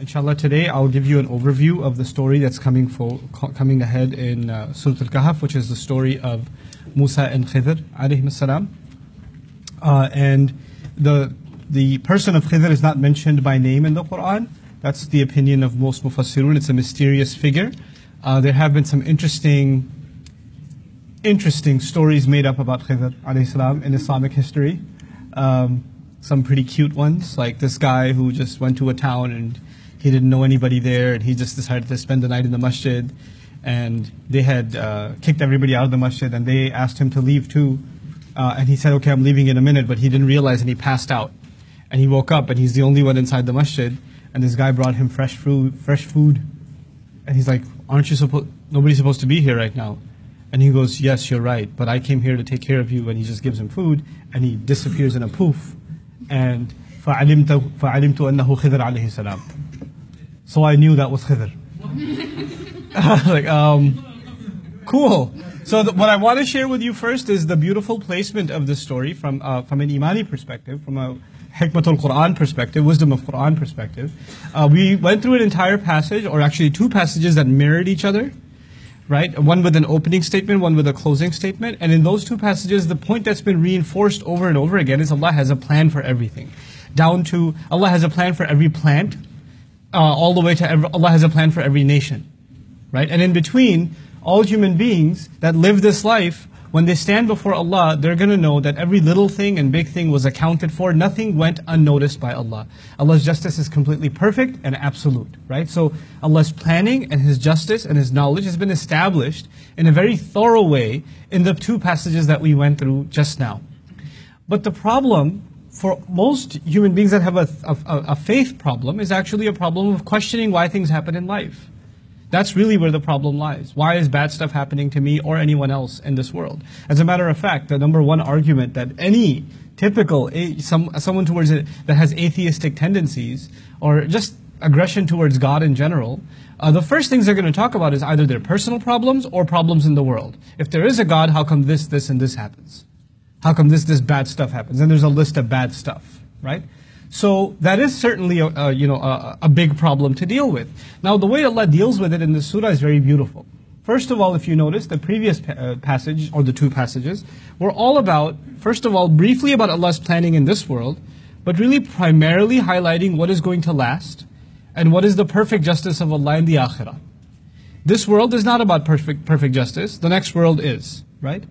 Inshallah, today I'll give you an overview of the story that's coming ahead in Surah Al-Kahf, which is the story of Musa and Khidr alayhim salam. And the person of Khidr is not mentioned by name in the Quran. That's the opinion of most Mufassirun. It's a mysterious figure. There have been some interesting stories made up about Khidr alayhi salam in Islamic history. Some pretty cute ones, like this guy who just went to a town and he didn't know anybody there, and he just decided to spend the night in the masjid, and they had kicked everybody out of the masjid, and they asked him to leave too, and he said, okay, I'm leaving in a minute, but he didn't realize, and he passed out, and he woke up, and he's the only one inside the masjid, and this guy brought him fresh food, and he's like, nobody's supposed to be here right now. And he goes, yes, you're right, but I came here to take care of you, and he just gives him food, and he disappears in a poof. And فَعَلِمْتُ أَنَّهُ خِضْرَ عَلَيْهِ السَّلَامُ. So I knew that was Khidr. Cool. So what I want to share with you first is the beautiful placement of the story from an Imani perspective, from a Hikmatul Quran perspective, wisdom of Quran perspective. We went through an entire passage, or actually two passages that mirrored each other. Right? One with an opening statement, one with a closing statement. And in those two passages, the point that's been reinforced over and over again is Allah has a plan for everything. Down to Allah has a plan for every plant, all the way to Allah has a plan for every nation. Right? And in between, all human beings that live this life, when they stand before Allah, they're going to know that every little thing and big thing was accounted for. Nothing went unnoticed by Allah. Allah's justice is completely perfect and absolute, right? So Allah's planning and His justice and His knowledge has been established in a very thorough way in the two passages that we went through just now. But the problem for most human beings that have a faith problem is actually a problem of questioning why things happen in life. That's really where the problem lies. Why is bad stuff happening to me or anyone else in this world? As a matter of fact, the number one argument that any typical, someone towards it that has atheistic tendencies or just aggression towards God in general, the first things they're going to talk about is either their personal problems or problems in the world. If there is a God, how come this, and this happens? How come this bad stuff happens? And there's a list of bad stuff, right? So that is certainly a big problem to deal with. Now the way Allah deals with it in this surah is very beautiful. First of all, if you notice, the previous passage, or the two passages, were all about, first of all, briefly about Allah's planning in this world, but really primarily highlighting what is going to last, and what is the perfect justice of Allah in the akhirah. This world is not about perfect justice, the next world is, right?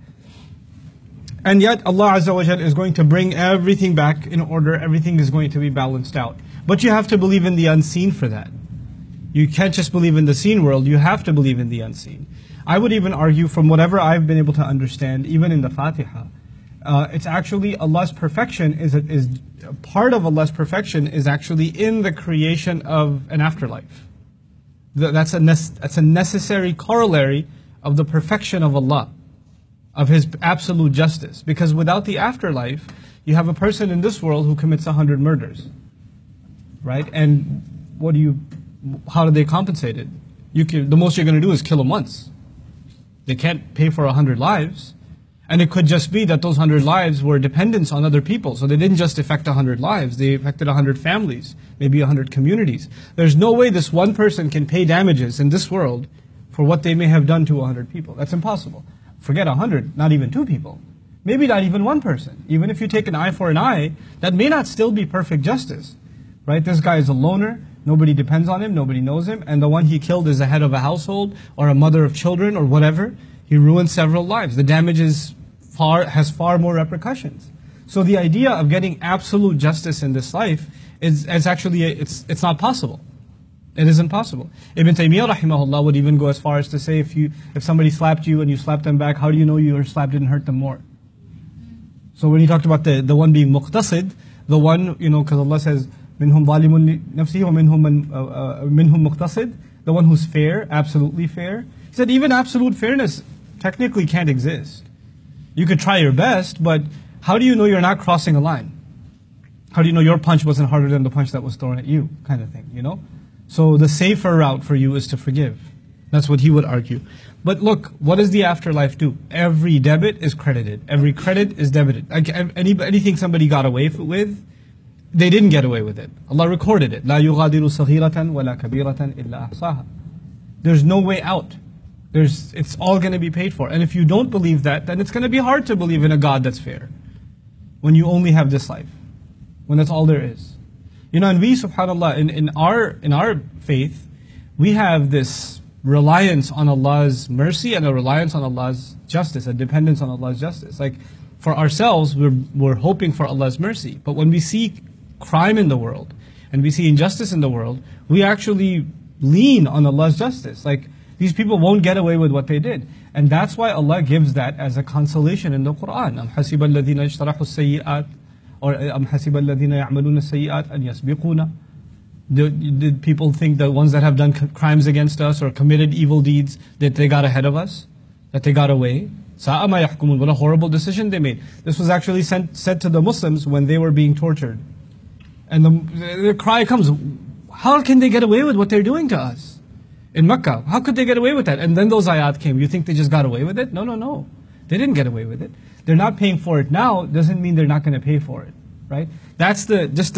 And yet Allah Azza wa Jal is going to bring everything back in order, everything is going to be balanced out. But you have to believe in the unseen for that. You can't just believe in the seen world, you have to believe in the unseen. I would even argue, from whatever I've been able to understand, even in the Fatiha, it's actually Allah's perfection is part of Allah's perfection is actually in the creation of an afterlife. That's a necessary corollary of the perfection of Allah, of His absolute justice. Because without the afterlife, you have a person in this world who commits 100 murders, right? And how do they compensate it? The most you're going to do is kill them once. They can't pay for 100 lives. And it could just be that those 100 lives were dependents on other people. So they didn't just affect 100 lives, they affected 100 families, maybe 100 communities. There's no way this one person can pay damages in this world for what they may have done to 100 people. That's impossible. Forget 100, not even 2 people. Maybe not even one person. Even if you take an eye for an eye, that may not still be perfect justice. Right? This guy is a loner, nobody depends on him, nobody knows him, and the one he killed is the head of a household, or a mother of children, or whatever. He ruined several lives. The damage has far more repercussions. So the idea of getting absolute justice in this life is actually, it's not possible. It isn't possible. Ibn Taymiyyah rahimahullah would even go as far as to say, if somebody slapped you and you slapped them back, how do you know your slap didn't hurt them more? So when he talked about the one being muqtasid, the one, because Allah says, minhum zalimun nafsihi wa minhum muqtasid, the one who's fair, absolutely fair. He said even absolute fairness technically can't exist. You could try your best, but how do you know you're not crossing a line? How do you know your punch wasn't harder than the punch that was thrown at you, kind of thing, So the safer route for you is to forgive. That's what he would argue. But look, what does the afterlife do? Every debit is credited. Every credit is debited. Anything somebody got away with, they didn't get away with it. Allah recorded it. لا يغادر صغيرة ولا كبيرة إلا أحصاها. There's no way out. It's all going to be paid for. And if you don't believe that, then it's going to be hard to believe in a God that's fair. When you only have this life. When that's all there is. You know, and we, subhanAllah, in our faith, we have this reliance on Allah's mercy and a reliance on Allah's justice, a dependence on Allah's justice. Like, for ourselves, we're hoping for Allah's mercy. But when we see crime in the world, and we see injustice in the world, we actually lean on Allah's justice. Like, these people won't get away with what they did. And that's why Allah gives that as a consolation in the Quran. أَمْ حَسِبَ الَّذِينَ اجْتَرَحُوا السَّيِّئَاتِ or أَمْ حَسِبَ الَّذِينَ يَعْمَلُونَ السَّيِّئَاتِ أَنْ يَسْبِقُونَ. Did people think the ones that have done crimes against us or committed evil deeds, that they got ahead of us? That they got away? سَاءَ مَا يَحْكُمُونَ. What a horrible decision they made. This was actually said to the Muslims when they were being tortured. And the cry comes, how can they get away with what they're doing to us? In Mecca, how could they get away with that? And then those ayat came. You think they just got away with it? No, no, no. They didn't get away with it. They're not paying for it now. Doesn't mean they're not going to pay for it, right? That's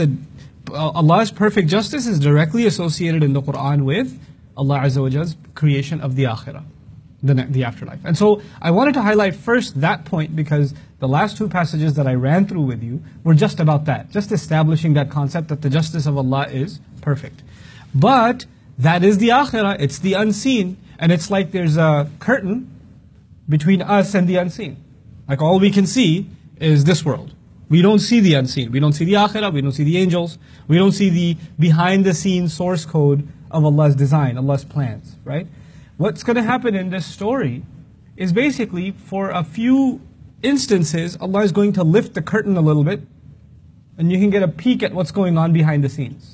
Allah's perfect justice is directly associated in the Quran with Allah Azza wa Jall's creation of the akhirah, the afterlife. And so I wanted to highlight first that point because the last two passages that I ran through with you were just about that, just establishing that concept that the justice of Allah is perfect. But that is the akhirah, it's the unseen. And it's like there's a curtain between us and the unseen. Like all we can see is this world. We don't see the unseen. We don't see the akhirah, we don't see the angels. We don't see the behind the scenes source code of Allah's design, Allah's plans, right? What's going to happen in this story is basically for a few instances, Allah is going to lift the curtain a little bit and you can get a peek at what's going on behind the scenes.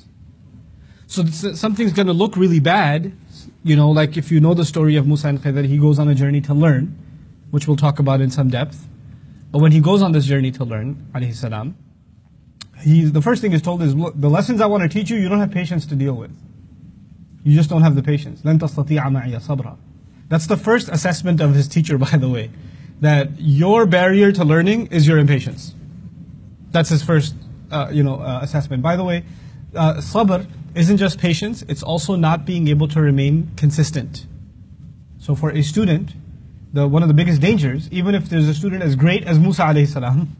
So something's going to look really bad, you know, like if you know the story of Musa and Khidr, he goes on a journey to learn, which we'll talk about in some depth. But when he goes on this journey to learn, alayhi salam, the first thing he's told is, look, the lessons I want to teach you, you don't have patience to deal with. You just don't have the patience. لَن تَسْتَطِيعَ مَعِيَ صَبْرًا. That's the first assessment of his teacher, by the way. That your barrier to learning is your impatience. That's his first assessment. By the way, sabr isn't just patience, it's also not being able to remain consistent. So for a student, one of the biggest dangers, even if there's a student as great as Musa alayhi salam,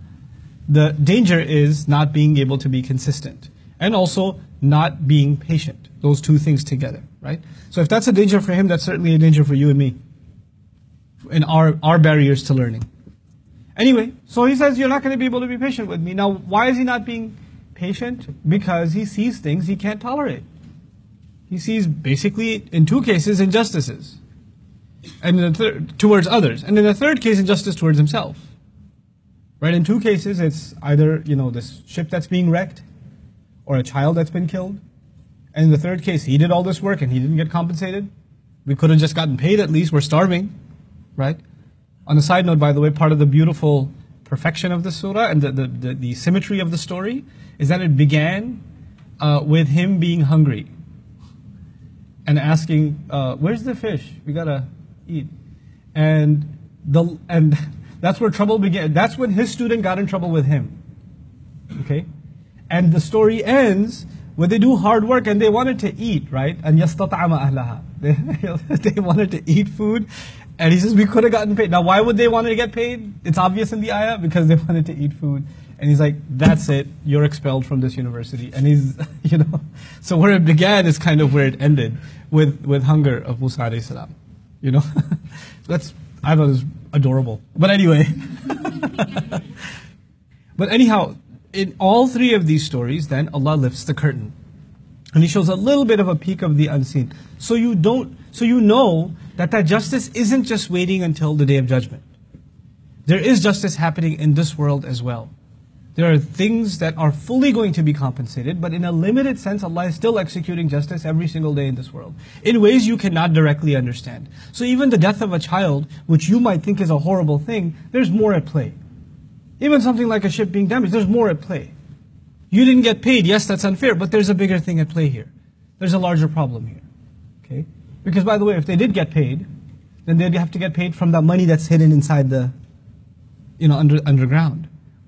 the danger is not being able to be consistent. And also not being patient. Those two things together, right? So if that's a danger for him, that's certainly a danger for you and me. In our barriers to learning. Anyway, so he says, you're not going to be able to be patient with me. Now, why is he not being patient? Because he sees things he can't tolerate. He sees basically, in two cases, injustices. And in the third, towards others. And in the third case, injustice towards himself. Right? In two cases, it's either, this ship that's being wrecked, or a child that's been killed. And in the third case, he did all this work and he didn't get compensated. We could have just gotten paid at least, we're starving. Right? On a side note, by the way, part of the beautiful perfection of the surah and the symmetry of the story is that it began with him being hungry and asking, where's the fish? We gotta eat. And that's where trouble began. That's when his student got in trouble with him. Okay? And the story ends when they do hard work and they wanted to eat, right? And يَسْتَطْعَمَ أَهْلَهَا. They wanted to eat food. And he says, we could have gotten paid. Now, why would they want to get paid? It's obvious in the ayah, because they wanted to eat food. And he's like, that's it, you're expelled from this university. And he's, so where it began is kind of where it ended, with hunger of Musa alayhi salam. I thought it was adorable. But anyway. But anyhow, in all three of these stories, then Allah lifts the curtain. And he shows a little bit of a peek of the unseen. So you know that justice isn't just waiting until the day of judgment. There is justice happening in this world as well. There are things that are fully going to be compensated, but in a limited sense, Allah is still executing justice every single day in this world, in ways you cannot directly understand. So even the death of a child, which you might think is a horrible thing, there's more at play. Even something like a ship being damaged, there's more at play. You didn't get paid, yes, that's unfair, but there's a bigger thing at play here. There's a larger problem here. Okay? Because by the way, if they did get paid, then they'd have to get paid from the money that's hidden inside the, underground.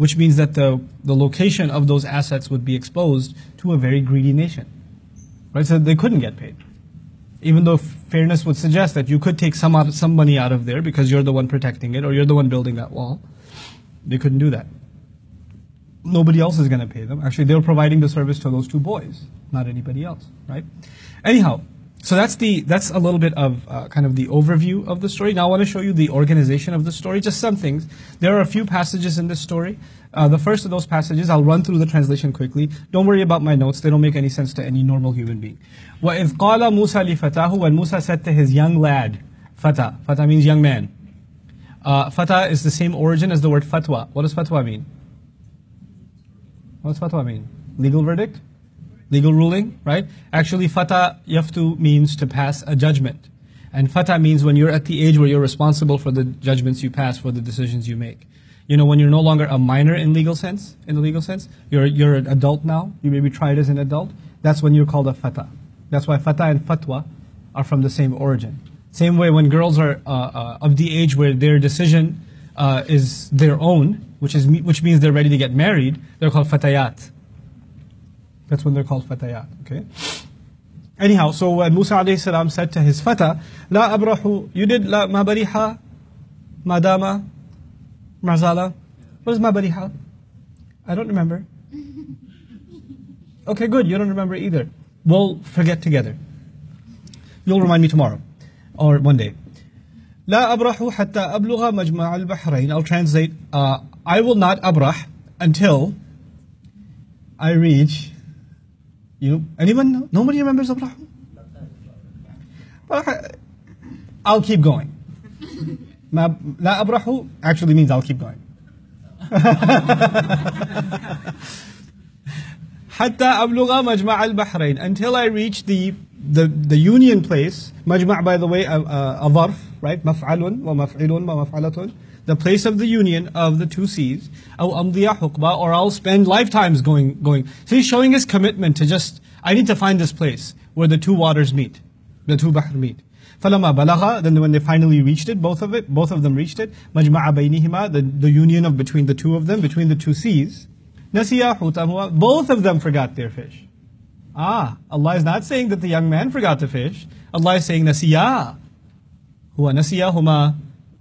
which means that the location of those assets would be exposed to a very greedy nation. Right? So they couldn't get paid. Even though fairness would suggest that you could take some money out of there because you're the one protecting it or you're the one building that wall, they couldn't do that. Nobody else is going to pay them. Actually, they were providing the service to those two boys, not anybody else, right? Anyhow, so that's a little bit of kind of the overview of the story. Now I want to show you the organization of the story, just some things. There are a few passages in this story. The first of those passages, I'll run through the translation quickly. Don't worry about my notes. They don't make any sense to any normal human being. وَإِذْ قَالَ مُوسَى لِفَتَاهُ, when Musa said to his young lad, Fata. Fata means young man. Fata is the same origin as the word fatwa. What does fatwa mean? What does fatwa mean? Legal verdict? Legal ruling, right? Actually, fata yaftu means to pass a judgment. And fata means when you're at the age where you're responsible for the judgments you pass, for the decisions you make. You know, when you're no longer a minor in the legal sense, you're an adult now, you may be tried as an adult, that's when you're called a fata. That's why fata and fatwa are from the same origin. Same way when girls are of the age where their decision is their own, which means they're ready to get married, they're called fatayat. That's when they're called fatayat, okay? Anyhow, so when Musa alayhi salam said to his fata, La abrahu, you did la ma bariha, madama, marzala. What is ma bariha? I don't remember. Okay, good, you don't remember either. We'll forget together. You'll remind me tomorrow, or one day. La abrahu hatta abluga majma' al-bahrain. I'll translate, I will not abrah until I reach... Anyone know? Nobody remembers Abraham? I'll keep going. La abrahu actually means I'll keep going. Hatta abluga majma' al-bahrain, until I reach the union place. Majma', by the way, a dharf, right? Maf'alun wa maf'ilun wa maf'alatun. The place of the union of the two seas, أو أمضي حقبة, or I'll spend lifetimes going. So he's showing his commitment to I need to find this place where the two waters meet, the two bahr meet. فلما بلغ, then when they finally reached it, both of them reached it. مجمع بينهما, the union between the two of them, between the two seas. نسيا حوتهما, both of them forgot their fish. Allah is not saying that the young man forgot the fish. Allah is saying نسيا. هو نسياهما.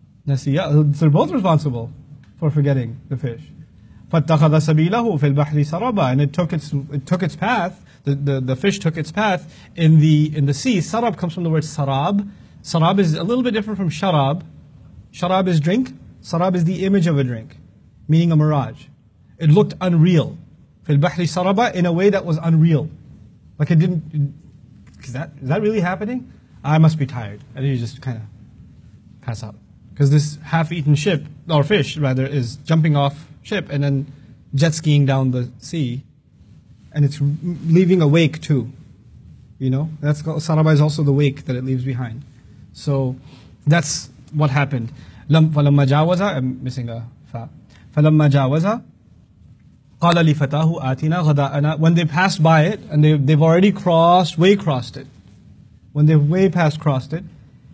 They're both responsible for forgetting the fish. فَاتَّخَذَ سَبِيلَهُ فِي الْبَحْرِ سَرَبًا, and it took its path. The fish took its path in the sea. Sarab comes from the word sarab. Sarab is a little bit different from sharab. Sharab is drink. Sarab is the image of a drink, meaning a mirage. It looked unreal. فِي الْبَحْرِ سَرَبًا, in a way that was unreal. Like it didn't. Is that really happening? I must be tired. And you just kind of pass out. Because this half-eaten ship, or fish rather, is jumping off ship and then jet skiing down the sea, and it's leaving a wake too. That's called, Saraba is also the wake that it leaves behind. So that's what happened. فَلَمَّا جَاوَزَ, I'm missing a fa. فَلَمَّا جَاوَزَ قَالَ لِفَتَاهُ آتِنَا غَدَاءَنَا, when they passed by it, and they've already crossed it. When they've crossed it,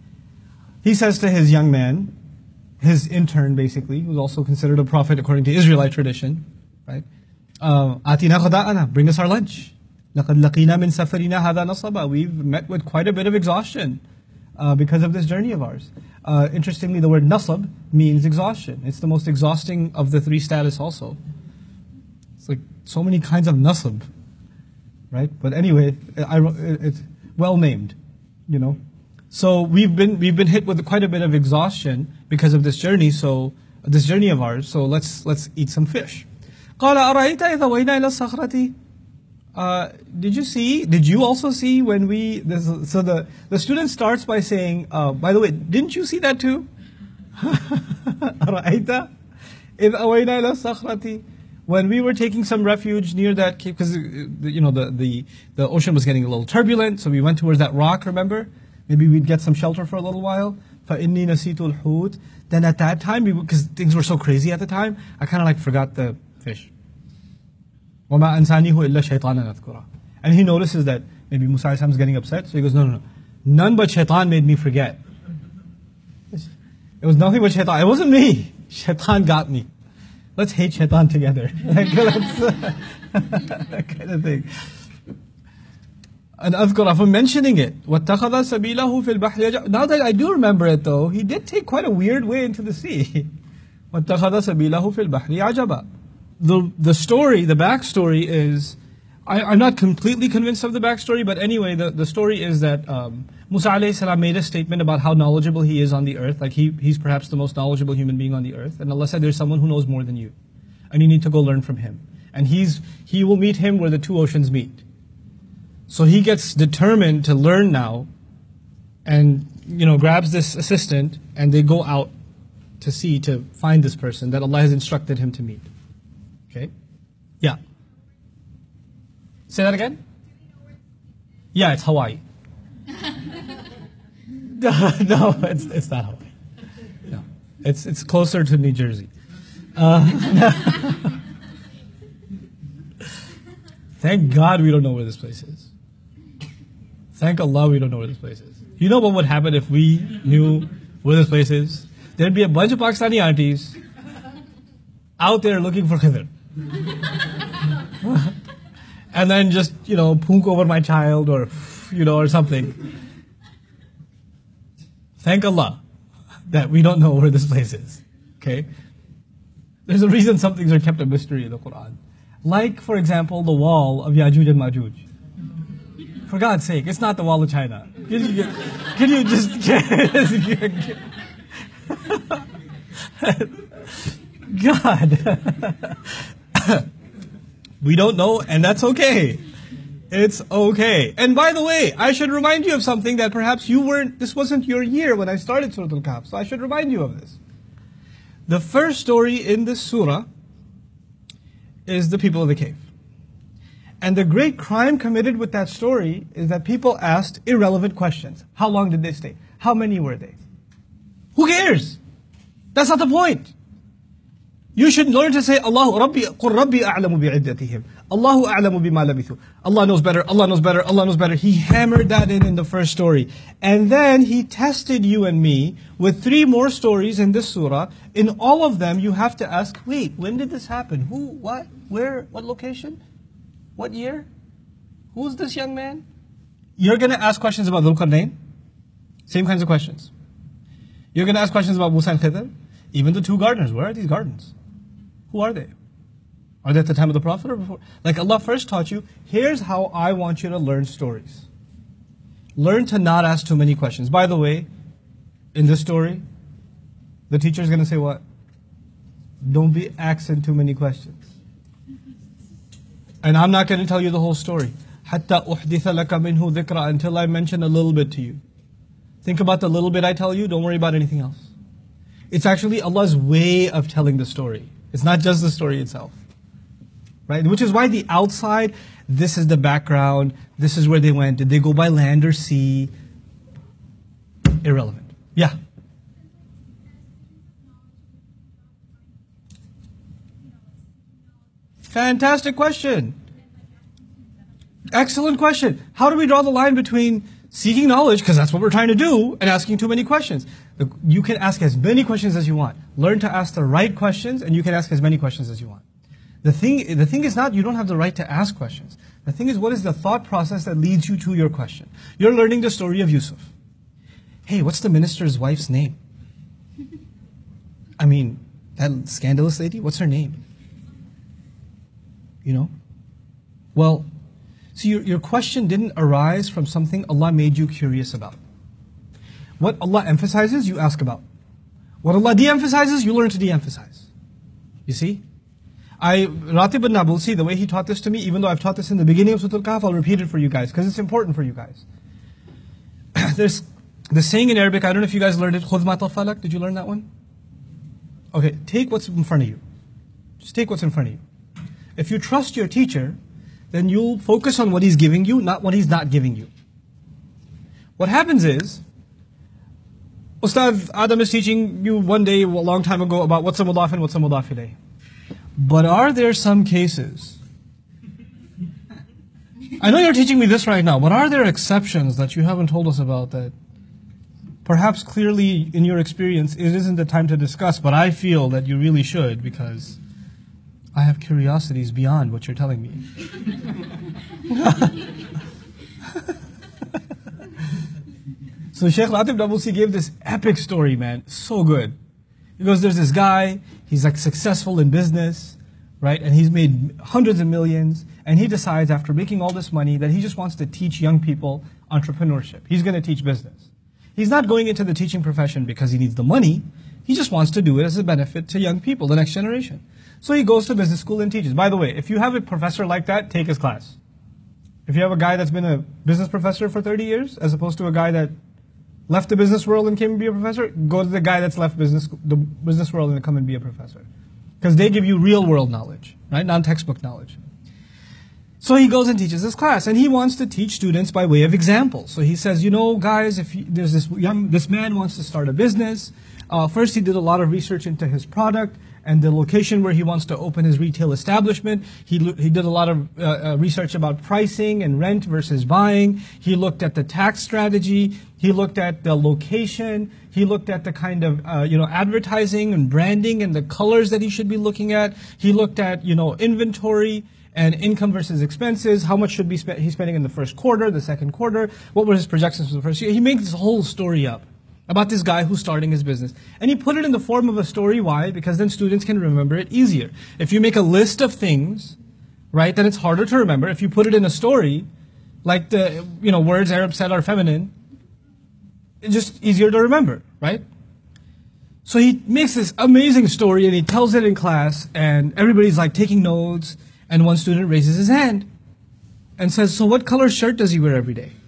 he says to his young man, his intern basically, who's also considered a prophet according to Israelite tradition, right? Atina ghada'ana, bring us our lunch. لَقَدْ لَقِينَا مِنْ سَفَرِنَا هَذَا نَصَبًا, we've met with quite a bit of exhaustion because of this journey of ours. Interestingly, the word nasab means exhaustion. It's the most exhausting of the three status also. It's like so many kinds of nasab, right? But anyway, it's well named, So we've been hit with quite a bit of exhaustion because of this journey. So this journey of ours. So let's eat some fish. قال أرأيت إذا وينا إلى الصخرة. Did you also see when so the student starts by saying, by the way, didn't you see that too? أرأيت إذا وينا إلى الصخرة. When we were taking some refuge near that cave, because the ocean was getting a little turbulent, so we went towards that rock, remember? Maybe we'd get some shelter for a little while. فَإِنِّي نَسِيتُ الْحُوتِ. Then at that time, because things were so crazy at the time, I kind of forgot the fish. وَمَا أَنْسَانِهُ إِلَّا شَيْطَانًا أَذْكُرَهُ. And he notices that maybe Musa is getting upset, so he goes, no. None but shaitan made me forget. It was nothing but shaitan. It wasn't me. Shaitan got me. Let's hate shaitan together. Like, that kind of thing. And Adhkar, for mentioning it, وَاتَّخَذَ سَبِيلَهُ فِي الْبَحْرِ عَجَبًا. Now that I do remember it though, he did take quite a weird way into the sea. وَاتَّخَذَ سَبِيلَهُ فِي الْبَحْرِ عَجَبًا. The story, the backstory is, I'm not completely convinced of the backstory, but anyway, the story is that Musa alayhi salam made a statement about how knowledgeable he is on the earth, like he's perhaps the most knowledgeable human being on the earth, and Allah said there's someone who knows more than you, and you need to go learn from him. And he will meet him where the two oceans meet. So he gets determined to learn now, and grabs this assistant, and they go out to sea to find this person that Allah has instructed him to meet. Okay? Yeah. Say that again? Yeah, it's Hawaii. No, it's not Hawaii. No, it's closer to New Jersey. Thank God we don't know where this place is. Thank Allah we don't know where this place is. You know what would happen if we knew where this place is? There'd be a bunch of Pakistani aunties out there looking for Khidr. And then just, punk over my child or something. Thank Allah that we don't know where this place is. Okay? There's a reason some things are kept a mystery in the Quran. Like, for example, the wall of Ya'juj and Ma'juj. For God's sake, it's not the wall of China. Can you just... God. We don't know, and that's okay. It's okay. And by the way, I should remind you of something that perhaps this wasn't your year when I started Surah Al-Kahf, so I should remind you of this. The first story in this surah is the people of the cave. And the great crime committed with that story is that people asked irrelevant questions. How long did they stay? How many were they? Who cares? That's not the point. You should learn to say, Allahu Rabbi, قُلْ رَبِّي أَعْلَمُ بِعِدَّتِهِمْ Allahu أَعْلَمُ بِمَا لَبِثُوا. Allah knows better, Allah knows better, Allah knows better. He hammered that in the first story. And then He tested you and me with 3 more stories in this surah. In all of them, you have to ask, wait, when did this happen? Who, what, where, what location? What year? Who's this young man? You're going to ask questions about Dhul Qarnayn. Same kinds of questions. You're going to ask questions about Musa and Khidr. Even the 2 gardeners. Where are these gardens? Who are they? Are they at the time of the Prophet or before? Like Allah first taught you, here's how I want you to learn stories. Learn to not ask too many questions. By the way, in this story, the teacher is going to say what? Don't be asking too many questions. And I'm not going to tell you the whole story. حَتَّى أُحْدِثَ لَكَ مِنْهُ ذِكْرًا Until I mention a little bit to you. Think about the little bit I tell you, don't worry about anything else. It's actually Allah's way of telling the story. It's not just the story itself. Right? Which is why the outside, this is the background, this is where they went. Did they go by land or sea? Irrelevant. Yeah. Fantastic question. Excellent question. How do we draw the line between seeking knowledge, because that's what we're trying to do, and asking too many questions? You can ask as many questions as you want. Learn to ask the right questions, and you can ask as many questions as you want. The thing is not you don't have the right to ask questions. The thing is, what is the thought process that leads you to your question? You're learning the story of Yusuf. Hey, what's the minister's wife's name? I mean, that scandalous lady, what's her name? Well, so your question didn't arise from something Allah made you curious about. What Allah emphasizes, you ask about. What Allah de-emphasizes, you learn to de-emphasize. You see? Ratib al-Nabulsi, the way he taught this to me, even though I've taught this in the beginning of Surah Al-Kahf, I'll repeat it for you guys, because it's important for you guys. There's the saying in Arabic, I don't know if you guys learned it, خُذْ مَا طَفَّلَكَ. Did you learn that one? Okay, take what's in front of you. Just take what's in front of you. If you trust your teacher, then you'll focus on what he's giving you, not what he's not giving you. What happens is, Ustad Adam is teaching you one day, a long time ago, about what's a mudaf and what's a mudaf ilayh. But are there some cases, I know you're teaching me this right now, but are there exceptions that you haven't told us about that perhaps clearly in your experience it isn't the time to discuss, but I feel that you really should, because I have curiosities beyond what you're telling me. So Sheikh Latif Nabulsi gave this epic story, man. So good. He goes, there's this guy, he's like successful in business, right? And he's made hundreds of millions. And he decides after making all this money that he just wants to teach young people entrepreneurship. He's going to teach business. He's not going into the teaching profession because he needs the money. He just wants to do it as a benefit to young people, the next generation. So he goes to business school and teaches. By the way, if you have a professor like that, take his class. If you have a guy that's been a business professor for 30 years, as opposed to a guy that left the business world and came and be a professor, go to the guy that's left the business world and come and be a professor. Because they give you real world knowledge, right? Non-textbook knowledge. So he goes and teaches this class, and he wants to teach students by way of example. So he says, you know, guys, if there's this man wants to start a business. First, he did a lot of research into his product and the location where he wants to open his retail establishment. He did a lot of research about pricing and rent versus buying. He looked at the tax strategy. He looked at the location. He looked at the kind of advertising and branding and the colors that he should be looking at. He looked at inventory and income versus expenses. How much should he's spending in the first quarter, the second quarter? What were his projections for the first year? He makes this whole story up about this guy who's starting his business. And he put it in the form of a story. Why? Because then students can remember it easier. If you make a list of things, right, then it's harder to remember. If you put it in a story, like the words Arab said are feminine, it's just easier to remember, right? So he makes this amazing story and he tells it in class and everybody's like taking notes, and one student raises his hand and says, so what color shirt does he wear every day?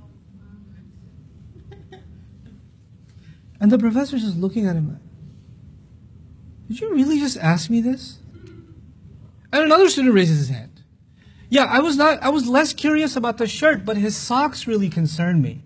And the professor's just looking at him like, did you really just ask me this? And another student raises his hand. Yeah, I was less curious about the shirt, but his socks really concerned me.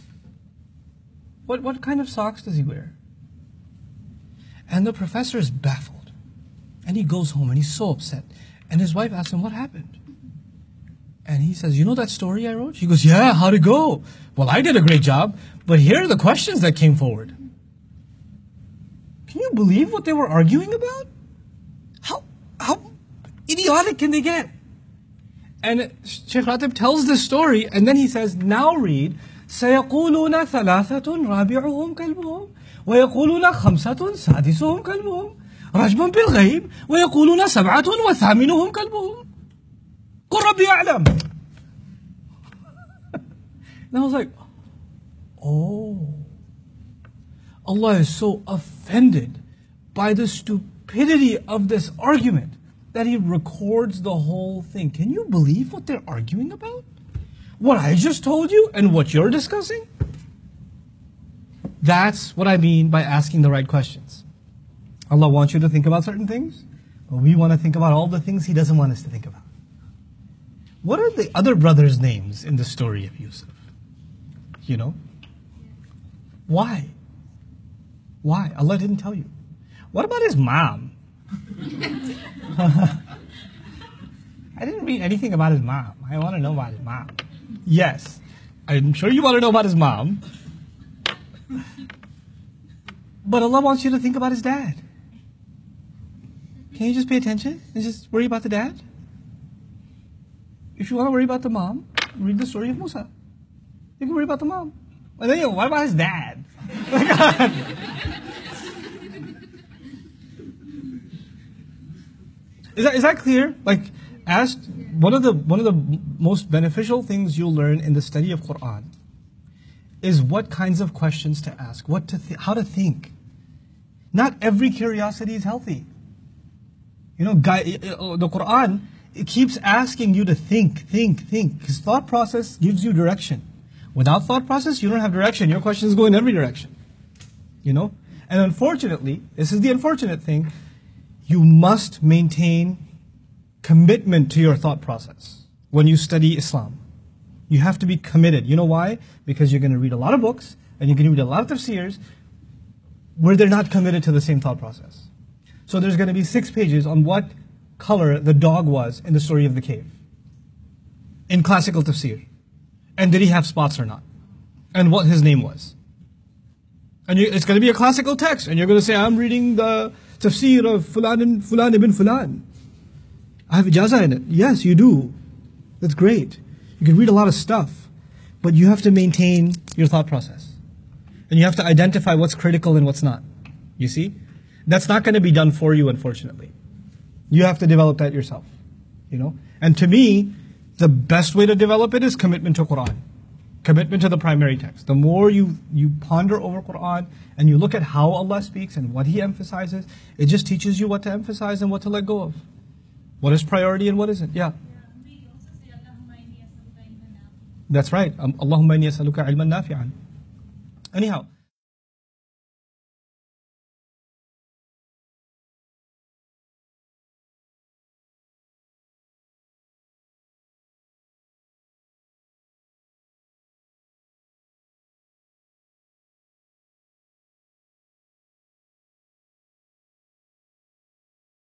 What kind of socks does he wear? And the professor is baffled. And he goes home and he's so upset. And his wife asks him, what happened? And he says, you know that story I wrote? She goes, yeah, how'd it go? Well, I did a great job, but here are the questions that came forward. Can you believe what they were arguing about? How idiotic can they get? And Sheikh Ratib tells this story, and then he says, now read, سَيَقُولُونَ ثَلَاثَةٌ رَابِعُهُمْ كَلْبُهُمْ وَيَقُولُونَ خَمْسَةٌ سَادِسُهُمْ كَلْبُهُمْ رجما بالغيب ويقولون 7 وثامنهم كلبهم قل ربي أعلم. And I was like, oh, Allah is so offended by the stupidity of this argument that He records the whole thing. Can you believe what they're arguing about? What I just told you and what you're discussing? That's what I mean by asking the right questions. Allah wants you to think about certain things, but we want to think about all the things He doesn't want us to think about. What are the other brothers' names in the story of Yusuf? Why? Why? Allah didn't tell you. What about his mom? I didn't read anything about his mom. I want to know about his mom. Yes, I'm sure you want to know about his mom. But Allah wants you to think about his dad. Can you just pay attention and just worry about the dad? If you want to worry about the mom, read the story of Musa. You can worry about the mom. And then, what about his dad? Is that clear? Like, one of the most beneficial things you'll learn in the study of Quran is what kinds of questions to ask, how to think. Not every curiosity is healthy. The Quran, it keeps asking you to think. Because thought process gives you direction. Without thought process, you don't have direction. Your questions go in every direction. And unfortunately, this is the unfortunate thing, you must maintain commitment to your thought process when you study Islam. You have to be committed. You know why? Because you're going to read a lot of books, and you're going to read a lot of tafsirs, where they're not committed to the same thought process. So there's going to be 6 pages on what color the dog was in the story of the cave. In classical tafsir. And did he have spots or not? And what his name was. And it's going to be a classical text. And you're going to say, I'm reading the tafsir of Fulan ibn Fulan. I have ijazah in it. Yes, you do. That's great. You can read a lot of stuff, but you have to maintain your thought process. And you have to identify what's critical and what's not. You see? That's not going to be done for you, unfortunately. You have to develop that yourself. You know? And to me, the best way to develop it is commitment to Quran. Commitment to the primary text. The more you ponder over Quran and you look at how Allah speaks and what He emphasizes, it just teaches you what to emphasize and what to let go of. What is priority and what isn't. Yeah. That's right. Allahumma inni as'aluka ilman nafi'an. Anyhow.